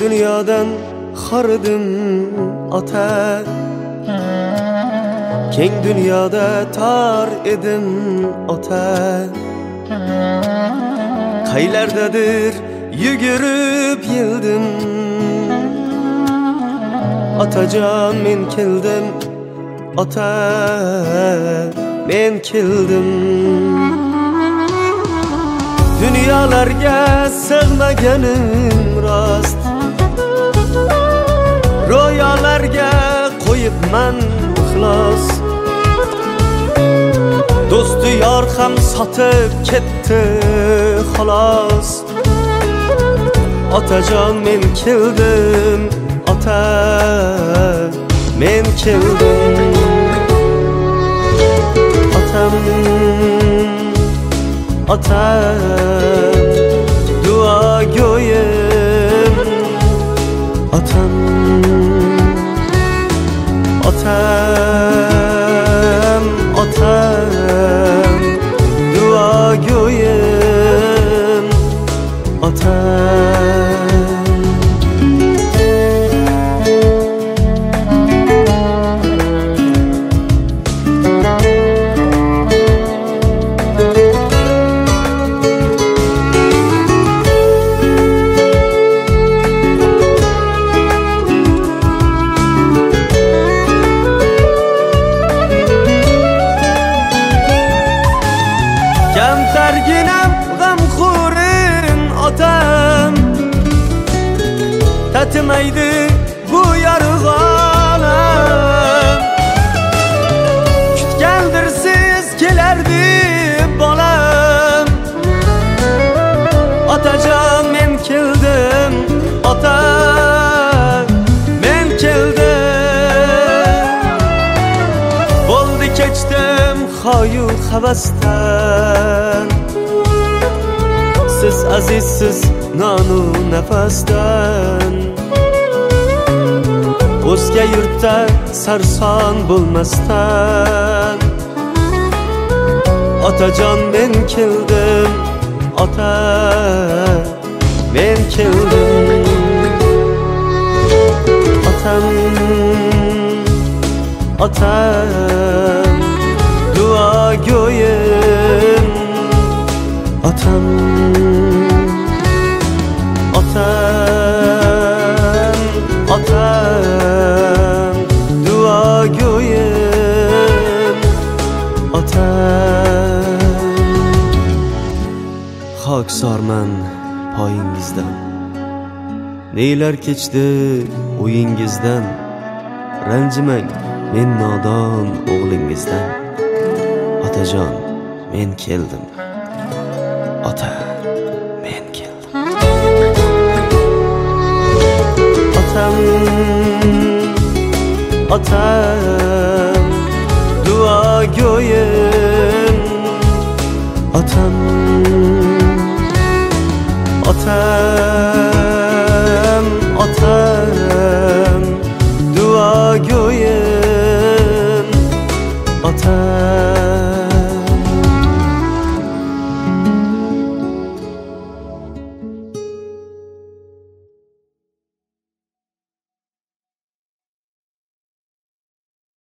dunyodan xoridim ota, keng dunyoda tor edim ota. Qaylardadir yugurib yeldim, otajon men keldim ota, men keldim. Dunyolarga sig'maganim rost, ro'yolarga qo'yibman ixlos. Do'sti yor ham sotib ketdi xolos. Otajon men keldim ota, men keldim. Otam, otam, duo go'yim otam, otam, otam, duo go'yim otam. Kamtarginam g'amxo'rin otam, tatimaydi bu yorug' olam. Kutgandirsiz kelardi bolam. Otajon men keldim ota, men keldim. Bo'ldi kechdim xoyu havasdan, siz azizsiz nonu nafasdan. O'zga yurtda sarson bo'lmasdan, otajon men keldim ota, men keldim. Otam, otam, duo go'yim otam, otam, otam, duo go'yim otam. Xoksorman poyingizdan, neylar kechdi o'yingizdan. Ranjimang men nodon o'g'lingizdan. Otajon men keldim ota, men keldim. Otam, otam, duo go'yim otam, otam, otam, duo go'yim otam.